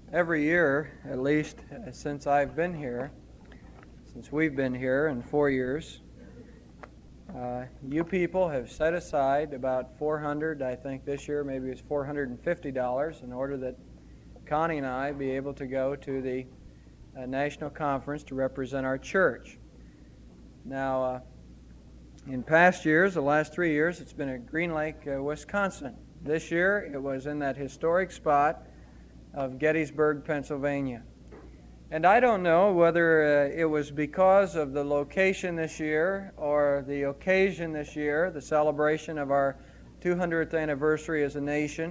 Every year, at least since I've been here, since we've been here in 4 years, you people have set aside about $400, I think this year maybe it's $450, in order that Connie and I be able to go to the national conference to represent our church. Now, in past years, the last 3 years, it's been at Green Lake, Wisconsin. This year, it was in that historic spot of Gettysburg, Pennsylvania. And I don't know whether it was because of the location this year or the occasion this year, the celebration of our 200th anniversary as a nation,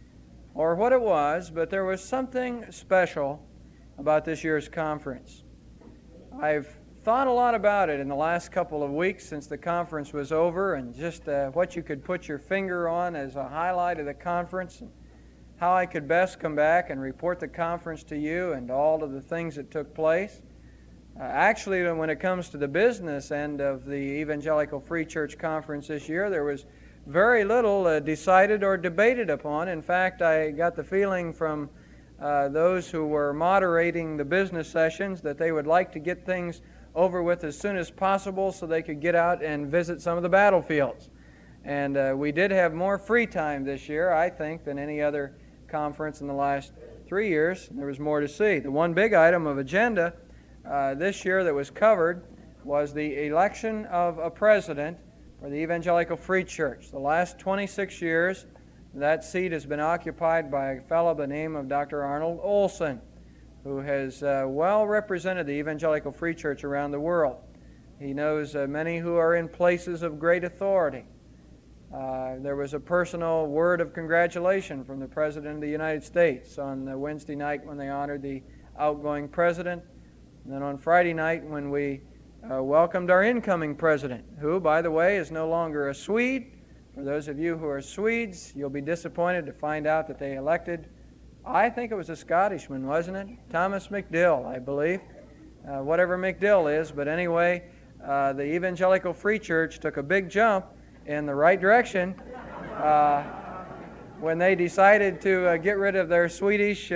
or what it was, but there was something special about this year's conference. I've thought a lot about it in the last couple of weeks since the conference was over, and just what you could put your finger on as a highlight of the conference, and how I could best come back and report the conference to you and all of the things that took place. Actually, when it comes to the business end of the Evangelical Free Church Conference this year, there was very little decided or debated upon. In fact, I got the feeling from those who were moderating the business sessions that they would like to get things over with as soon as possible so they could get out and visit some of the battlefields. And we did have more free time this year, I think, than any other conference in the last 3 years. There was more to see. The one big item of agenda this year that was covered was the election of a president for the Evangelical Free Church. The last 26 years, that seat has been occupied by a fellow by the name of Dr. Arnold Olson, who has well represented the Evangelical Free Church around the world. He knows many who are in places of great authority. There was a personal word of congratulation from the President of the United States on Wednesday night when they honored the outgoing president. And then on Friday night when we welcomed our incoming president, who, by the way, is no longer a Swede. For those of you who are Swedes, you'll be disappointed to find out that they elected, I think it was a Scottishman, wasn't it? Thomas McDill, I believe. Whatever McDill is, but anyway, the Evangelical Free Church took a big jump in the right direction when they decided to get rid of their Swedish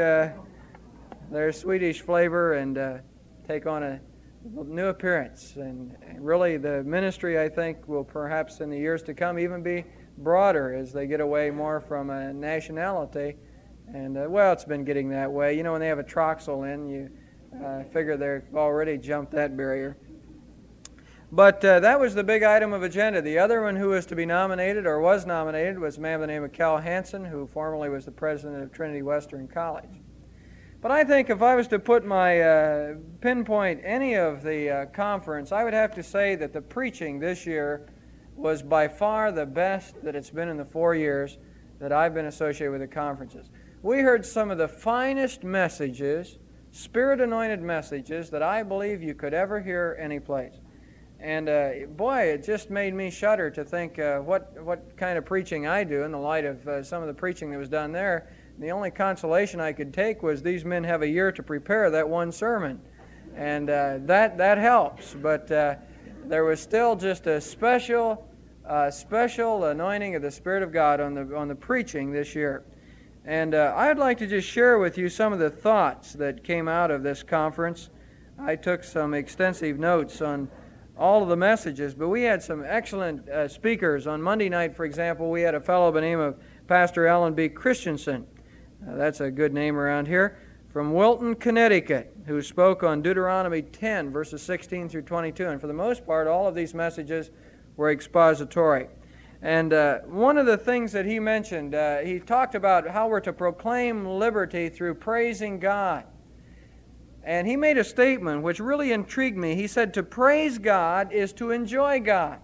flavor and take on a new appearance. And really the ministry, I think, will perhaps in the years to come even be broader as they get away more from a nationality. And, well, it's been getting that way. You know, when they have a Troxel in, you figure they've already jumped that barrier. But that was the big item of agenda. The other one who was to be nominated or was nominated was a man by the name of Cal Hansen, who formerly was the president of Trinity Western College. But I think if I was to put my pinpoint any of the conference, I would have to say that the preaching this year was by far the best that it's been in the 4 years that I've been associated with the conferences. We heard some of the finest messages, Spirit-anointed messages, that I believe you could ever hear any place. And boy, it just made me shudder to think what kind of preaching I do in the light of some of the preaching that was done there. The only consolation I could take was these men have a year to prepare that one sermon. And that helps. But there was still just a special anointing of the Spirit of God on the preaching this year. And I'd like to just share with you some of the thoughts that came out of this conference. I took some extensive notes on all of the messages, but we had some excellent speakers. On Monday night, for example, we had a fellow by the name of Pastor Alan B. Christensen. That's a good name around here, from Wilton, Connecticut, who spoke on Deuteronomy 10, verses 16 through 22. And for the most part, all of these messages were expository. And one of the things that he mentioned, he talked about how we're to proclaim liberty through praising God. And he made a statement which really intrigued me. He said, to praise God is to enjoy God.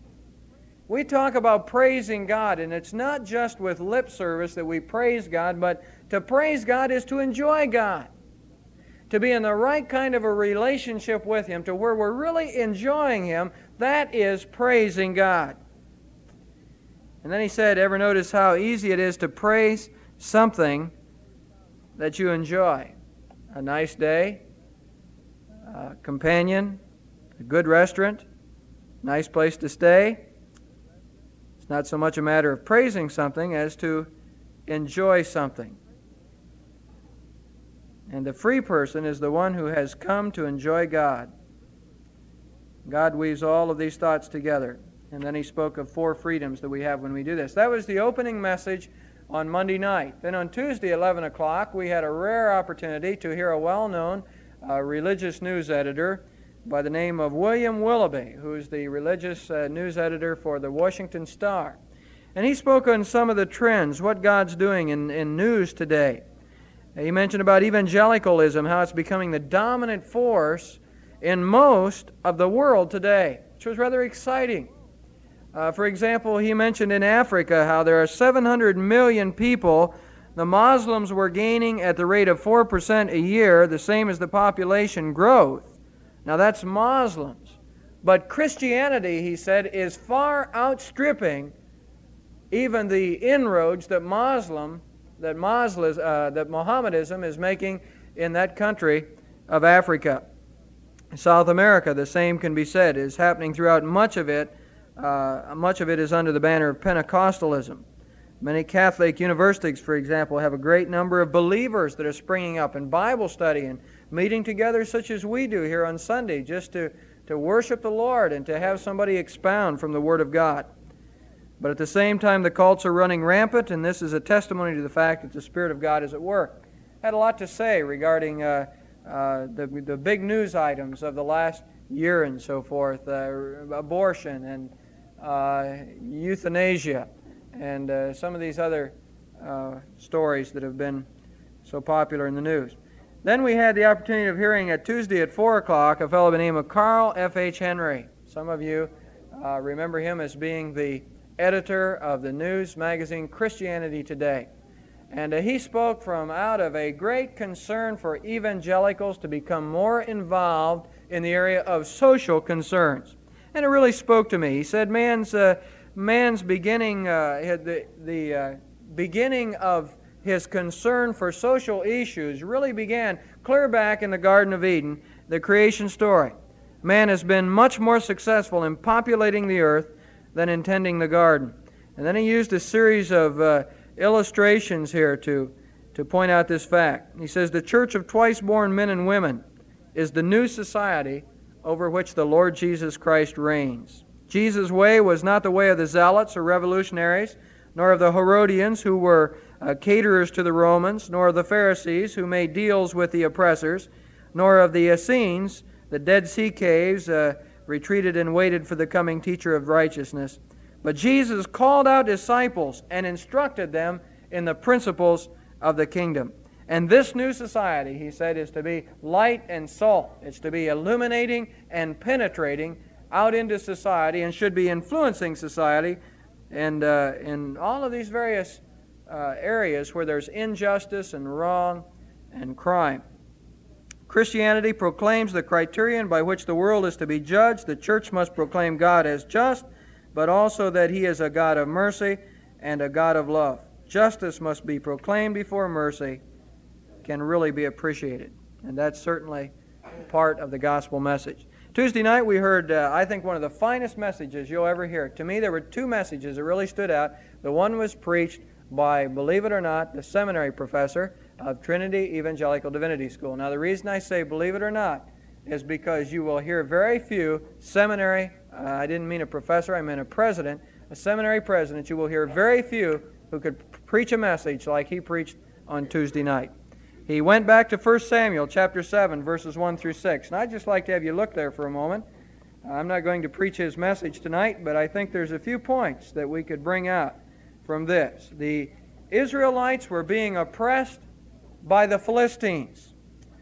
We talk about praising God, and it's not just with lip service that we praise God, but to praise God is to enjoy God. To be in the right kind of a relationship with Him, to where we're really enjoying Him, that is praising God. And then he said, ever notice how easy it is to praise something that you enjoy? A nice day, a companion, a good restaurant, nice place to stay. It's not so much a matter of praising something as to enjoy something. And the free person is the one who has come to enjoy God. God weaves all of these thoughts together. And then he spoke of 4 freedoms that we have when we do this. That was the opening message on Monday night. Then on Tuesday, 11 o'clock, we had a rare opportunity to hear a well-known religious news editor by the name of William Willoughby, who is the religious news editor for the Washington Star. And he spoke on some of the trends, what God's doing in news today. He mentioned about evangelicalism, how it's becoming the dominant force in most of the world today, which was rather exciting. For example, he mentioned in Africa how there are 700 million people. The Muslims were gaining at the rate of 4% a year, the same as the population growth. Now that's Muslims. But Christianity, he said, is far outstripping even the inroads that Mohammedanism is making in that country of Africa. South America, the same can be said, is happening throughout much of it. Much of it is under the banner of Pentecostalism. Many Catholic universities, for example, have a great number of believers that are springing up in Bible study and meeting together such as we do here on Sunday, just to worship the Lord and to have somebody expound from the Word of God. But at the same time, the cults are running rampant, and this is a testimony to the fact that the Spirit of God is at work. I had a lot to say regarding the big news items of the last year and so forth, abortion and euthanasia, and some of these other stories that have been so popular in the news. Then we had the opportunity of hearing at Tuesday at 4 o'clock a fellow by the name of Carl F.H. Henry. Some of you remember him as being the editor of the news magazine Christianity Today. And he spoke from out of a great concern for evangelicals to become more involved in the area of social concerns. And it really spoke to me. He said man's beginning, the beginning of his concern for social issues really began clear back in the Garden of Eden, the creation story. Man has been much more successful in populating the earth than in tending the garden. And then he used a series of illustrations here to point out this fact. He says, the church of twice-born men and women is the new society over which the Lord Jesus Christ reigns. Jesus' way was not the way of the zealots or revolutionaries, nor of the Herodians who were caterers to the Romans, nor of the Pharisees who made deals with the oppressors, nor of the Essenes, the Dead Sea caves, retreated and waited for the coming teacher of righteousness. But Jesus called out disciples and instructed them in the principles of the kingdom. And this new society, he said, is to be light and salt. It's to be illuminating and penetrating out into society and should be influencing society and in all of these various areas where there's injustice and wrong and crime. Christianity proclaims the criterion by which the world is to be judged. The church must proclaim God as just, but also that He is a God of mercy and a God of love. Justice must be proclaimed before mercy can really be appreciated. And that's certainly part of the gospel message. Tuesday night we heard, I think, one of the finest messages you'll ever hear. To me, there were 2 messages that really stood out. The one was preached by, believe it or not, the seminary professor of Trinity Evangelical Divinity School. Now, the reason I say believe it or not is because you will hear very few seminary, I didn't mean a professor, I meant a president, a seminary president, you will hear very few who could preach a message like he preached on Tuesday night. He went back to 1 Samuel chapter 7, verses 1 through 6. And I'd just like to have you look there for a moment. I'm not going to preach his message tonight, but I think there's a few points that we could bring out from this. The Israelites were being oppressed by the Philistines.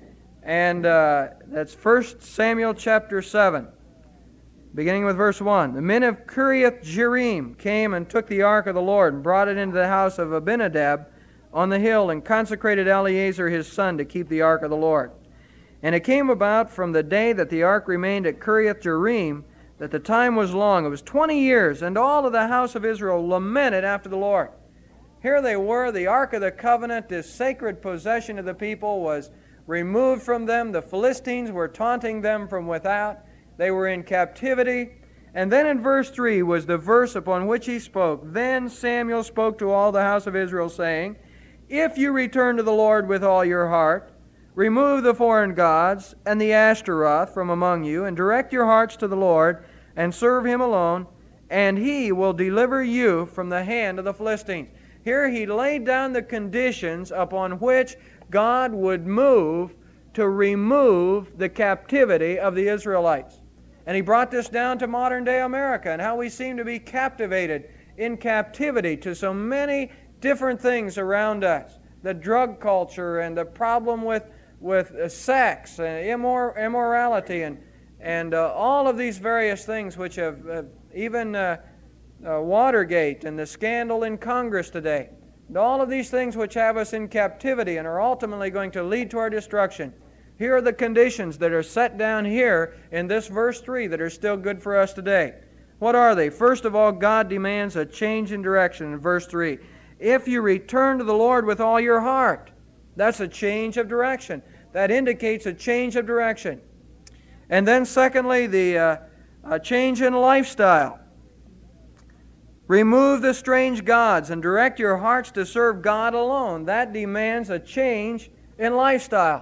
And that's 1 Samuel chapter 7, beginning with verse 1. The men of Kiriath-Jearim came and took the ark of the Lord and brought it into the house of Abinadab on the hill and consecrated Eleazar his son to keep the ark of the Lord. And it came about from the day that the ark remained at Kiriath-Jearim that the time was long. It was 20 years, and all of the house of Israel lamented after the Lord. Here they were, the Ark of the Covenant, this sacred possession of the people, was removed from them. The Philistines were taunting them from without. They were in captivity. And then in verse 3 was the verse upon which he spoke. Then Samuel spoke to all the house of Israel, saying, If you return to the Lord with all your heart, Remove the foreign gods and the Ashtaroth from among you, and direct your hearts to the Lord, and serve Him alone, and He will deliver you from the hand of the Philistines. Here He laid down the conditions upon which God would move to remove the captivity of the Israelites. And He brought this down to modern-day America, and how we seem to be captivated in captivity to so many different things around us. The drug culture and the problem with sex and immorality and all of these various things which have even Watergate and the scandal in Congress today. And all of these things which have us in captivity and are ultimately going to lead to our destruction. Here are the conditions that are set down here in this verse 3 that are still good for us today. What are they? First of all, God demands a change in direction in verse 3. If you return to the Lord with all your heart, that's a change of direction. That indicates a change of direction. And then secondly, a change in lifestyle. Remove the strange gods and direct your hearts to serve God alone. That demands a change in lifestyle.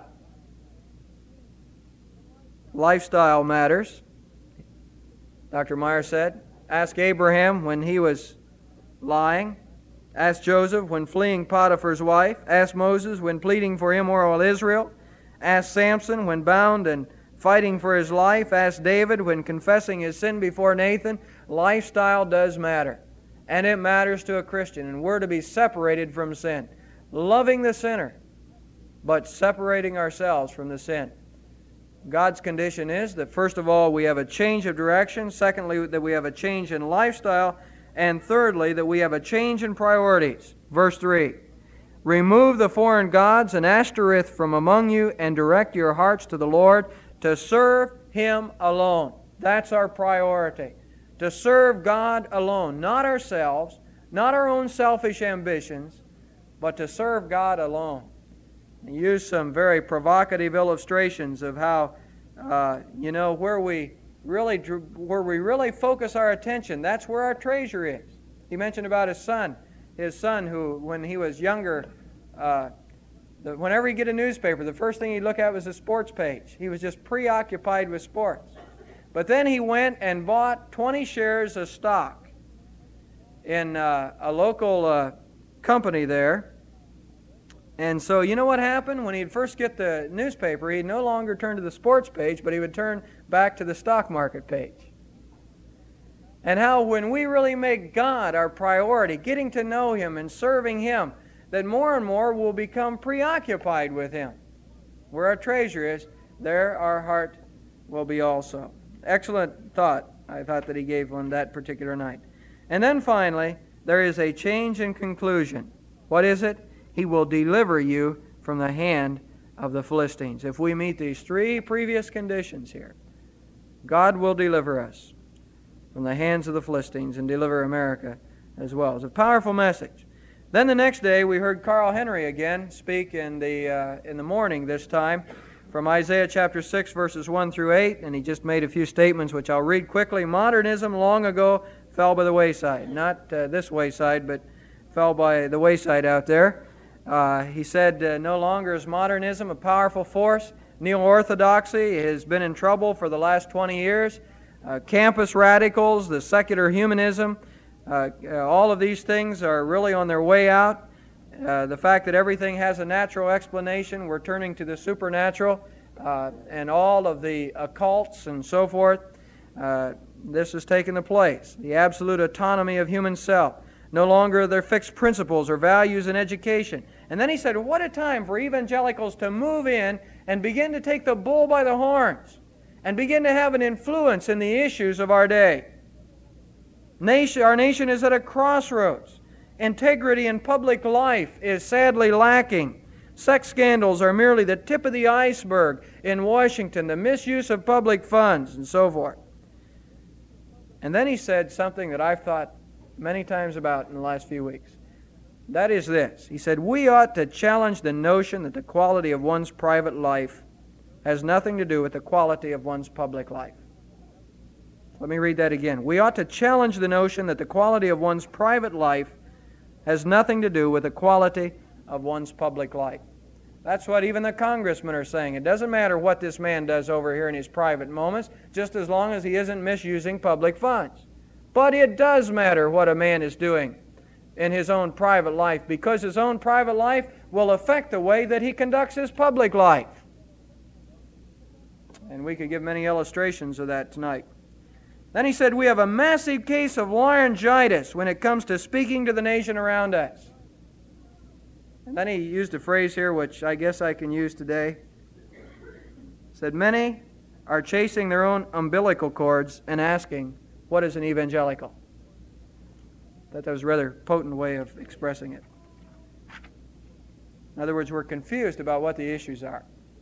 Lifestyle matters. Dr. Meyer said, ask Abraham when he was lying. Ask Joseph when fleeing Potiphar's wife. Ask Moses when pleading for immoral Israel. Ask Samson when bound and fighting for his life. Ask David when confessing his sin before Nathan. Lifestyle does matter. And it matters to a Christian. And we're to be separated from sin. Loving the sinner, but separating ourselves from the sin. God's condition is that first of all we have a change of direction. Secondly, that we have a change in lifestyle. And thirdly, that we have a change in priorities. Verse 3. Remove the foreign gods and Ashtoreth from among you, and direct your hearts to the Lord, to serve Him alone. That's our priority. To serve God alone. Not ourselves, not our own selfish ambitions, but to serve God alone. I use some very provocative illustrations of how, where we really focus our attention, that's where our treasure is. He mentioned about his son who, when he was younger, whenever he'd get a newspaper, the first thing he'd look at was the sports page. He was just preoccupied with sports. But then he went and bought 20 shares of stock in a local company there. And so you know what happened? When he'd first get the newspaper, he'd no longer turn to the sports page, but he would turn back to the stock market page. And how when we really make God our priority, getting to know Him and serving Him, that more and more we'll become preoccupied with Him. Where our treasure is, there our heart will be also. Excellent thought, I thought that he gave on that particular night. And then finally, there is a change in conclusion. What is it? He will deliver you from the hand of the Philistines. If we meet these three previous conditions here, God will deliver us from the hands of the Philistines and deliver America as well. It's a powerful message. Then the next day we heard Carl Henry again speak in the morning this time from Isaiah chapter 6 verses 1 through 8, and he just made a few statements which I'll read quickly. Modernism long ago fell by the wayside. Not this wayside, but fell by the wayside out there. He said, no longer is modernism a powerful force. Neo-orthodoxy has been in trouble for the last 20 years. Campus radicals, the secular humanism, all of these things are really on their way out. The fact that everything has a natural explanation, we're turning to the supernatural, and all of the occults and so forth. This has taken the place. The absolute autonomy of human self. No longer are there fixed principles or values in education. And then he said, what a time for evangelicals to move in and begin to take the bull by the horns and begin to have an influence in the issues of our day. Our nation is at a crossroads. Integrity in public life is sadly lacking. Sex scandals are merely the tip of the iceberg in Washington, the misuse of public funds, and so forth. And then he said something that I've thought many times about in the last few weeks. That is this. He said, we ought to challenge the notion that the quality of one's private life has nothing to do with the quality of one's public life. Let me read that again. We ought to challenge the notion that the quality of one's private life has nothing to do with the quality of one's public life. That's what even the congressmen are saying. It doesn't matter what this man does over here in his private moments, just as long as he isn't misusing public funds. But it does matter what a man is doing in his own private life, because his own private life will affect the way that he conducts his public life. And we could give many illustrations of that tonight. Then he said, we have a massive case of laryngitis when it comes to speaking to the nation around us. And then he used a phrase here which I guess I can use today. He said, many are chasing their own umbilical cords and asking, what is an evangelical? That was a rather potent way of expressing it. In other words, we're confused about what the issues are.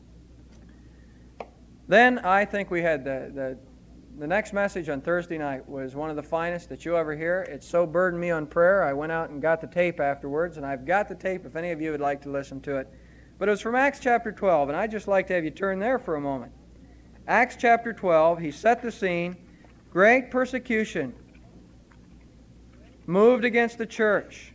Then I think we had the next message on Thursday night was one of the finest that you'll ever hear. It so burdened me on prayer, I went out and got the tape afterwards, and I've got the tape if any of you would like to listen to it. But it was from Acts chapter 12, and I'd just like to have you turn there for a moment. Acts chapter 12, he set the scene. Great persecution moved against the church.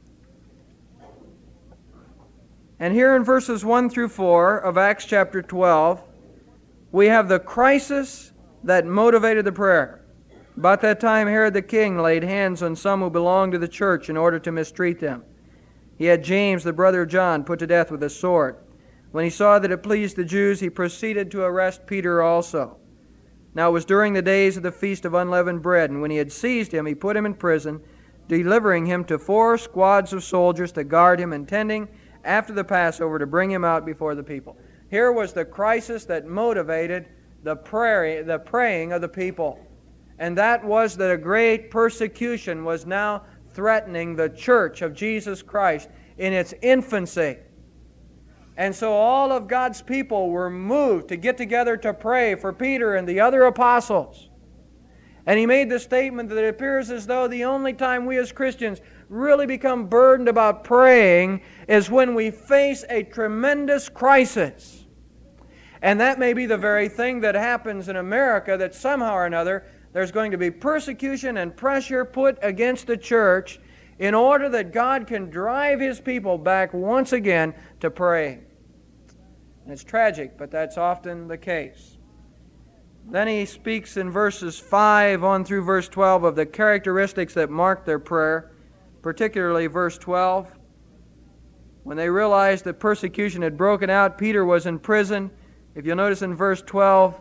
And here in verses 1 through 4 of Acts chapter 12, we have the crisis that motivated the prayer. About that time, Herod the king laid hands on some who belonged to the church in order to mistreat them. He had James, the brother of John, put to death with a sword. When he saw that it pleased the Jews, he proceeded to arrest Peter also. Now it was during the days of the Feast of Unleavened Bread, and when he had seized him, he put him in prison, delivering him to 4 squads of soldiers to guard him, intending after the Passover to bring him out before the people. Here was the crisis that motivated the praying of the people. And that was that a great persecution was now threatening the church of Jesus Christ in its infancy. And so all of God's people were moved to get together to pray for Peter and the other apostles. And he made the statement that it appears as though the only time we as Christians really become burdened about praying is when we face a tremendous crisis. And that may be the very thing that happens in America, that somehow or another there's going to be persecution and pressure put against the church in order that God can drive His people back once again to praying. And it's tragic, but that's often the case. Then he speaks in verses 5 on through verse 12 of the characteristics that marked their prayer, particularly verse 12. When they realized that persecution had broken out, Peter was in prison. If you'll notice in verse 12,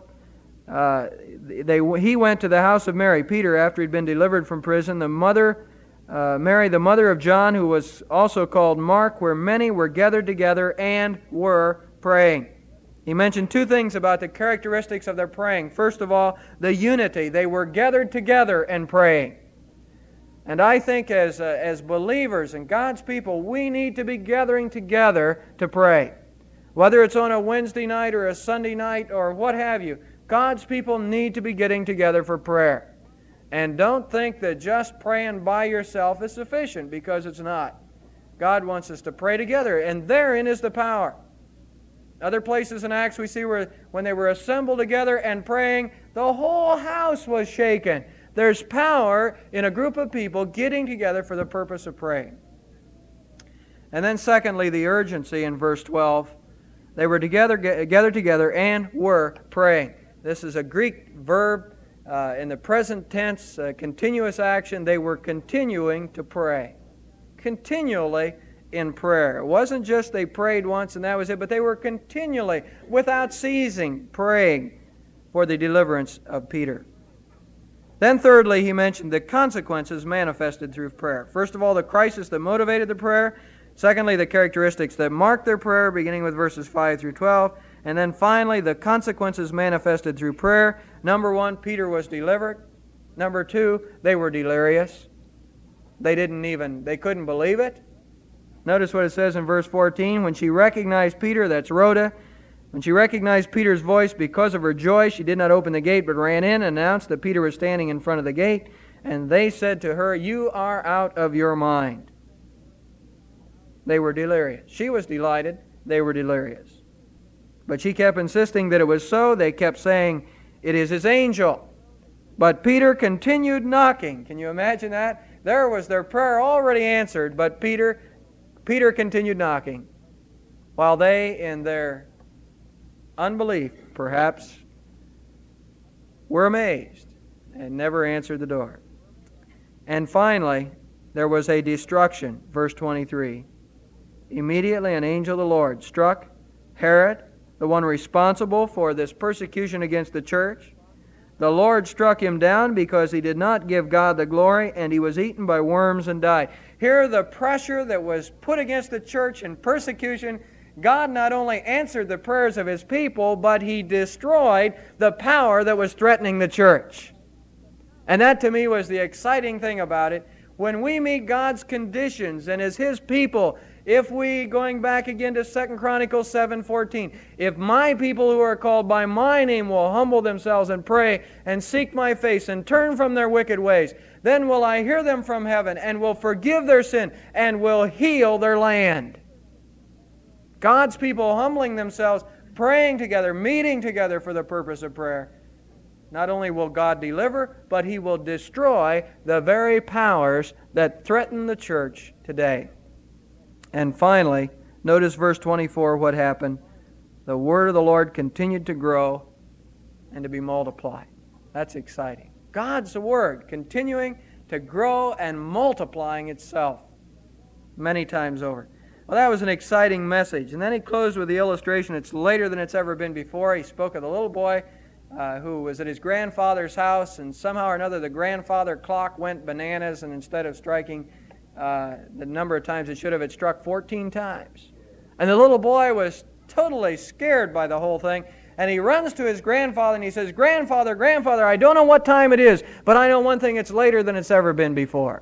he went to the house of Mary, Peter, after he'd been delivered from prison. Mary, the mother of John, who was also called Mark, where many were gathered together and were praying. He mentioned 2 things about the characteristics of their praying. First of all, the unity. They were gathered together and praying. And I think as believers and God's people, we need to be gathering together to pray. Whether it's on a Wednesday night or a Sunday night or what have you, God's people need to be getting together for prayer. And don't think that just praying by yourself is sufficient, because it's not. God wants us to pray together, and therein is the power. Other places in Acts we see where when they were assembled together and praying, the whole house was shaken. There's power in a group of people getting together for the purpose of praying. And then secondly, the urgency in verse 12. They were gathered together and were praying. This is a Greek verb in the present tense, continuous action. They were continuing to pray. Continually in prayer. It wasn't just they prayed once and that was it, but they were continually, without ceasing, praying for the deliverance of Peter. Then thirdly, he mentioned the consequences manifested through prayer. First of all, the crisis that motivated the prayer. Secondly, the characteristics that marked their prayer, beginning with verses 5 through 12. And then finally, the consequences manifested through prayer. Number 1, Peter was delivered. Number 2, they were delirious. They couldn't believe it. Notice what it says in verse 14. When she recognized Peter, that's Rhoda, when she recognized Peter's voice, because of her joy, she did not open the gate, but ran in and announced that Peter was standing in front of the gate. And they said to her, "You are out of your mind." They were delirious. She was delighted. They were delirious. But she kept insisting that it was so. They kept saying, "It is his angel." But Peter continued knocking. Can you imagine that? There was their prayer already answered, but Peter continued knocking. while they, in their unbelief, perhaps, were amazed and never answered the door. And finally, there was a destruction, verse 23. Immediately an angel of the Lord struck Herod, the one responsible for this persecution against the church. The Lord struck him down because he did not give God the glory, and he was eaten by worms and died. Here, the pressure that was put against the church in persecution, God not only answered the prayers of His people, but He destroyed the power that was threatening the church. And that to me was the exciting thing about it. When we meet God's conditions and as His people, if we, going back again to 2 Chronicles 7:14, if my people who are called by my name will humble themselves and pray and seek my face and turn from their wicked ways, then will I hear them from heaven and will forgive their sin and will heal their land. God's people humbling themselves, praying together, meeting together for the purpose of prayer. Not only will God deliver, but He will destroy the very powers that threaten the church today. And finally, notice verse 24, what happened. The word of the Lord continued to grow and to be multiplied. That's exciting. God's word continuing to grow and multiplying itself many times over. Well, that was an exciting message. And then he closed with the illustration. It's later than it's ever been before. He spoke of the little boy who was at his grandfather's house, and somehow or another the grandfather clock went bananas, and instead of striking the number of times it should have, it struck 14 times. And the little boy was totally scared by the whole thing, and he runs to his grandfather and he says, Grandfather, Grandfather, I don't know what time it is, but I know one thing, it's later than it's ever been before.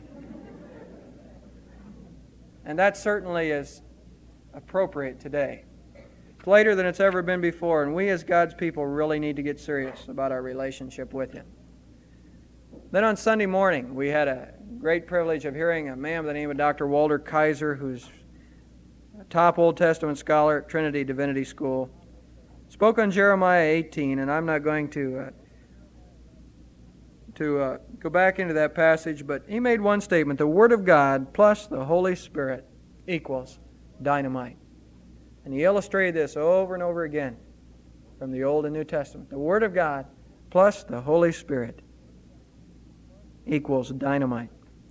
And that certainly is appropriate today. It's later than it's ever been before, and we as God's people really need to get serious about our relationship with Him. Then on Sunday morning, we had a great privilege of hearing a man by the name of Dr. Walter Kaiser, who's a top Old Testament scholar at Trinity Divinity School, spoke on Jeremiah 18, and I'm not going to go back into that passage, but he made one statement: the Word of God plus the Holy Spirit equals dynamite. And he illustrated this over and over again from the Old and New Testament. The Word of God plus the Holy Spirit equals dynamite.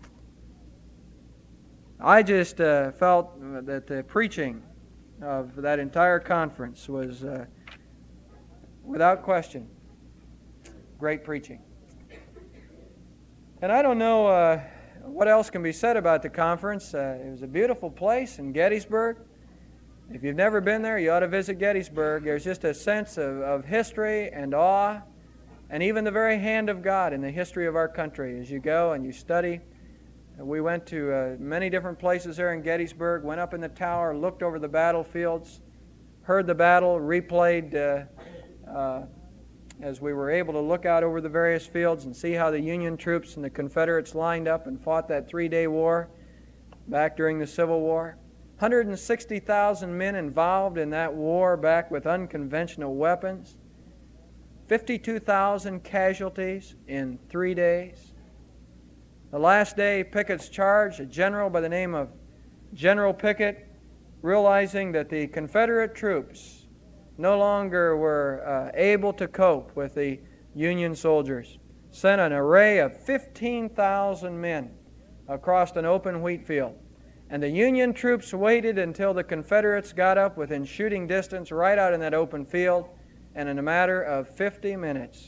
I just felt that the preaching of that entire conference was, without question, great preaching. And I don't know what else can be said about the conference. It was a beautiful place in Gettysburg. If you've never been there, you ought to visit Gettysburg. There's just a sense of history and awe, and even the very hand of God in the history of our country as you go and you study. We went to many different places there in Gettysburg, went up in the tower, looked over the battlefields, heard the battle replayed as we were able to look out over the various fields and see how the Union troops and the Confederates lined up and fought that 3-day war back during the Civil War. 160,000 men involved in that war back with unconventional weapons. 52,000 casualties in 3 days. The last day, Pickett's charge, a general by the name of General Pickett, realizing that the Confederate troops no longer were able to cope with the Union soldiers, sent an array of 15,000 men across an open wheat field. And the Union troops waited until the Confederates got up within shooting distance right out in that open field, and in a matter of 50 minutes,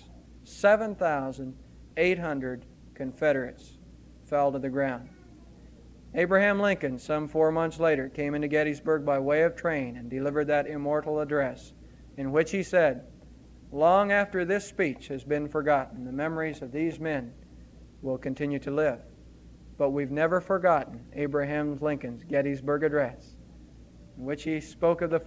7,800 Confederates fell to the ground. Abraham Lincoln, some 4 months later, came into Gettysburg by way of train and delivered that immortal address in which he said, "Long after this speech has been forgotten, the memories of these men will continue to live. But we've never forgotten Abraham Lincoln's Gettysburg Address, in which he spoke of the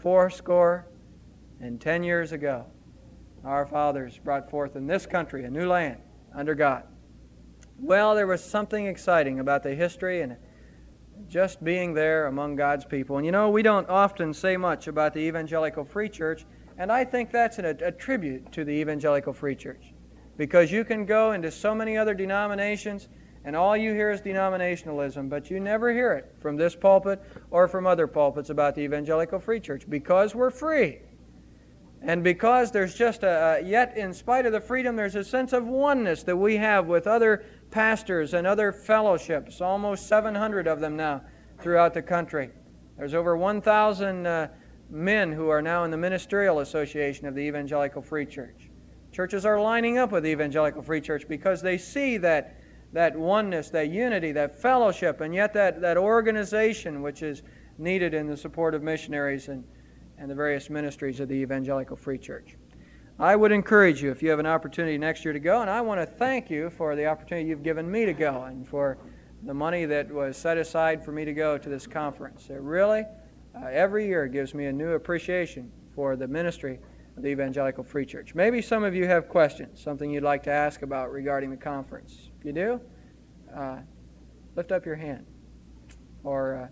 80 years ago, our fathers brought forth in this country a new land under God." Well, there was something exciting about the history and just being there among God's people. And you know, we don't often say much about the Evangelical Free Church, and I think that's a tribute to the Evangelical Free Church. Because you can go into so many other denominations, and all you hear is denominationalism, but you never hear it from this pulpit or from other pulpits about the Evangelical Free Church, because we're free. And because there's just yet in spite of the freedom, there's a sense of oneness that we have with other pastors and other fellowships, almost 700 of them now throughout the country. There's over 1,000 men who are now in the Ministerial Association of the Evangelical Free Church. Churches are lining up with the Evangelical Free Church because they see that oneness, that unity, that fellowship, and yet that organization which is needed in the support of missionaries and the various ministries of the Evangelical Free Church. I would encourage you, if you have an opportunity next year to go, and I want to thank you for the opportunity you've given me to go and for the money that was set aside for me to go to this conference. It really, every year, gives me a new appreciation for the ministry of the Evangelical Free Church. Maybe some of you have questions, something you'd like to ask about regarding the conference. If you do, lift up your hand or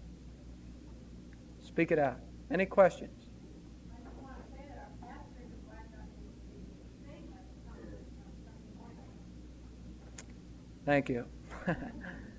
speak it out. Any questions? Thank you.